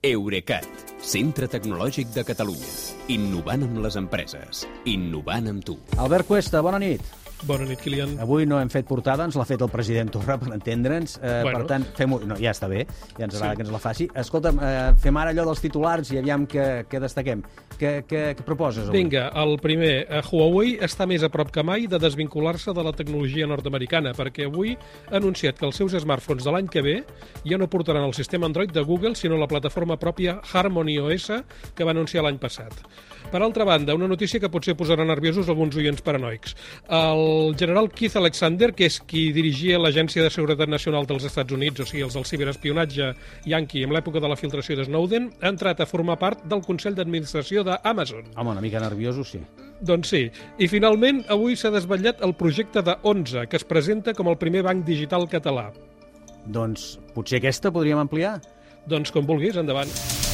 Eurecat, centre tecnològic de Catalunya. Innovant amb les empreses. Innovant amb tu. Albert Cuesta, bona nit. Bona nit, Kilian. Avui no hem fet portada, ens l'ha fet el president Torra, per entendre'ns. Per tant, fem-ho... No, ja està bé, ja ens agrada que ens la faci. Escolta'm, fem ara allò dels titulars i aviam què destaquem. Què proposes avui? Vinga, el primer. Huawei està més a prop que mai de desvincular-se de la tecnologia nord-americana, perquè avui ha anunciat que els seus smartphones de l'any que ve ja no portaran el sistema Android de Google, sinó la plataforma pròpia Harmony OS, que va anunciar l'any passat. Per altra banda, una notícia que potser posarà nerviosos alguns oients paranoics. El general Keith Alexander, que és qui dirigia l'Agència de Seguretat Nacional dels Estats Units, o sigui, els del ciberespionatge Yankee, en l'època de la filtració de Snowden, ha entrat a formar part del Consell d'Administració d'Amazon. Home, una mica nerviosos, sí. Doncs sí. I finalment, avui s'ha desvetllat el projecte de 11, que es presenta com el primer banc digital català. Doncs potser aquesta podríem ampliar? Doncs com vulguis, endavant.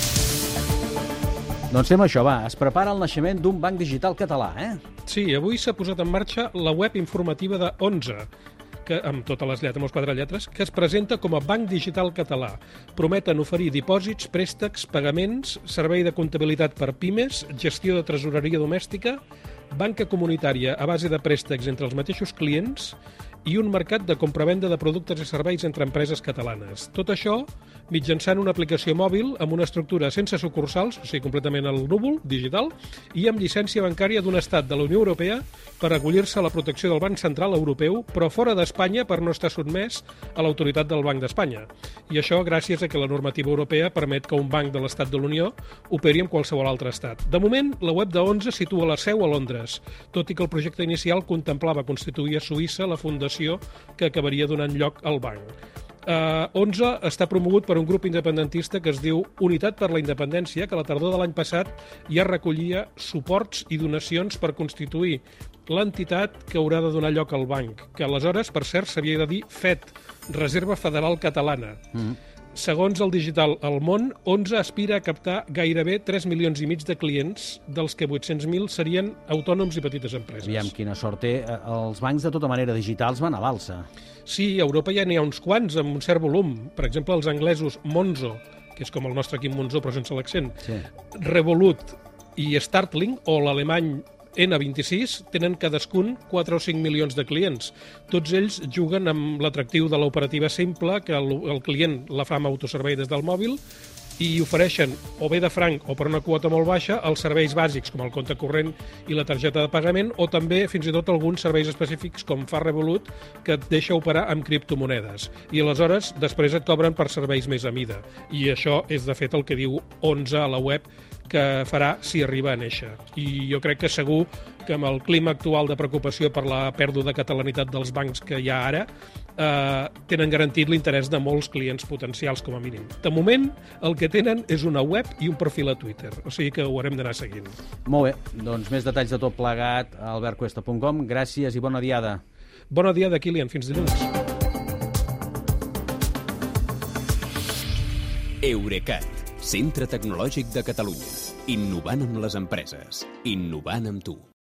Doncs fem això, va. Es prepara el naixement d'un banc digital català, Sí, avui s'ha posat en marxa la web informativa de 11, que, amb totes les lletres, amb les 4 lletres, que es presenta com a Banc Digital Català. Prometen oferir dipòsits, préstecs, pagaments, servei de comptabilitat per pimes, gestió de tresoreria domèstica, banca comunitària a base de préstecs entre els mateixos clients i un mercat de compravenda de productes i serveis entre empreses catalanes. Tot això mitjançant una aplicació mòbil amb una estructura sense sucursals, o sigui, completament al núvol, digital, i amb llicència bancària d'un estat de la Unió Europea per acollir-se a la protecció del Banc Central Europeu, però fora d'Espanya per no estar sotmès a l'autoritat del Banc d'Espanya. I això gràcies a que la normativa europea permet que un banc de l'Estat de l'Unió operi en qualsevol altre estat. De moment, la web de 11 situa la seu a Londres, tot i que el projecte inicial contemplava constituir a Suïssa la fundació que acabaria donant lloc al banc. 11 està promogut per un grup independentista que es diu Unitat per la Independència, que a la tardor de l'any passat ja recollia suports i donacions per constituir l'entitat que haurà de donar lloc al banc, que aleshores, per cert, s'havia de dir FED, Reserva Federal Catalana. Segons el digital El Món, 11 aspira a captar gairebé 3 milions i mig de clients, dels que 800.000 serien autònoms i petites empreses. Aviam, quina sort té. Els bancs, de tota manera, digitals van a l'alça. Sí, a Europa ja n'hi ha uns quants, amb un cert volum. Per exemple, els anglesos Monzo, que és com el nostre Quim Monzó, però sense l'accent, Sí. Revolut i Startling, o l'alemany N26, tenen cadascun 4 o 5 milions de clients. Tots ells juguen amb l'atractiu de l'operativa simple, que el client la fa amb autoservei des del mòbil, i ofereixen, o bé de franc o per una quota molt baixa, els serveis bàsics, com el compte corrent i la targeta de pagament, o també fins i tot alguns serveis específics, com fa Revolut, que et deixa operar amb criptomonedes. I aleshores, després et cobren per serveis més a mida. I això és, de fet, el que diu 11 a la web, que farà si arriba a néixer. I jo crec que segur que amb el clima actual de preocupació per la pèrdua de catalanitat dels bancs que hi ha ara, tenen garantit l'interès de molts clients potencials, com a mínim. De moment, el que tenen és una web i un perfil a Twitter, o sigui que ho haurem d'anar seguint. Molt bé, doncs més detalls de tot plegat a albertcuesta.com. Gràcies i bona diada. Bona diada, Kilian. Fins dilluns. Eurecat, centre tecnològic de Catalunya. Innovant amb les empreses. Innovant amb tu.